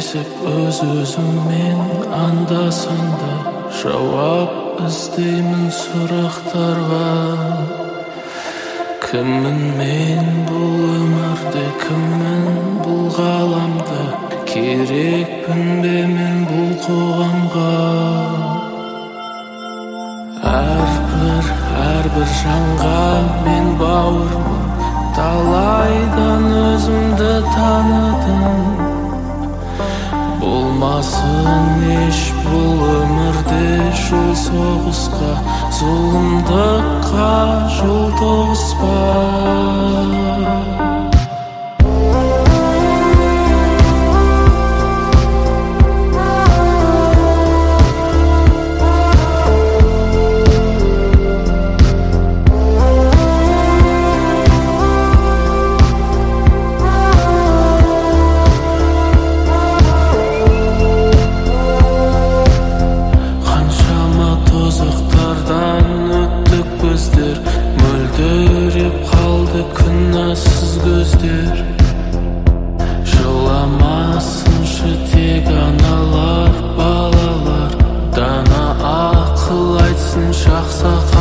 кездесіп өз-өзіммен анда-санда жауап іздеймін сұрақтарға. Кіммін мен бұл өмірде, кіммін бұл ғаламда, керекпін бе мен бұл қоғамға? Әрбір жанға мен бауырмын, талайдан өзімді таныдым. Болмасын еш бұл өмірде жол соғысқа, зұлымдыққа жол тоғыспа. Мөлдіреп қалды күнәсіз көздер. Жыламасыншы тек аналар, балалар, дана ақыл айтсын шақсақ